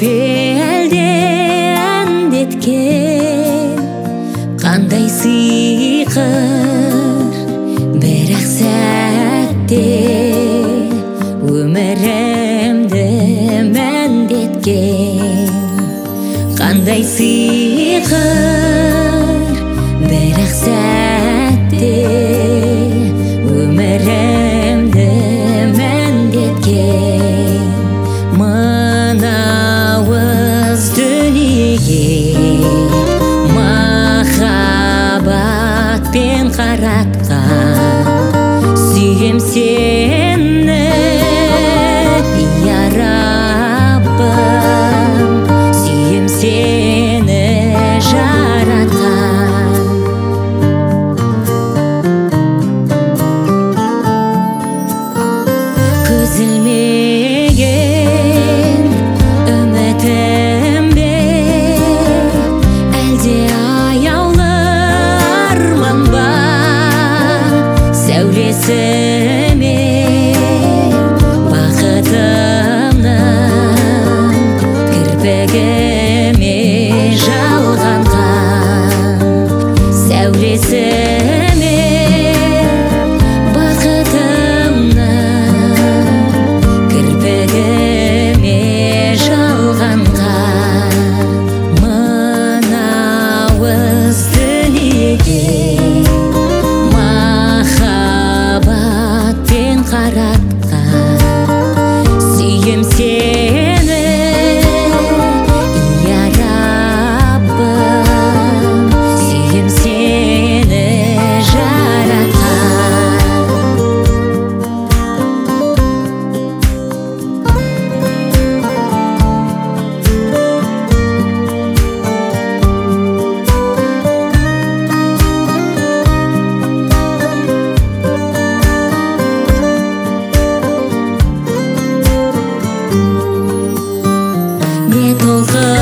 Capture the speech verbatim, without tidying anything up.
элде әндеткен қандай сыйқыр бір-ақ сәтте өмірімді мәндеткен қандай сыйқыр бір-ақ сәтте өмірімді мәндеткен мынауыз дүниеге махаббатпен қаратқан сүйем сені я Раббым, сүйем сені жаратқан. Көз ілмеген үмітім бе, әлде аяулы арман ба, сәулесі ме бақытымның кірпігіме жалғанған, сәулесі ме бақытымның кірпігіме жалғанған. Мынауыз дүниеге махаббатпен қаратқан сүйем сені я Раббым, сүйем сені жаратқан. Не толқын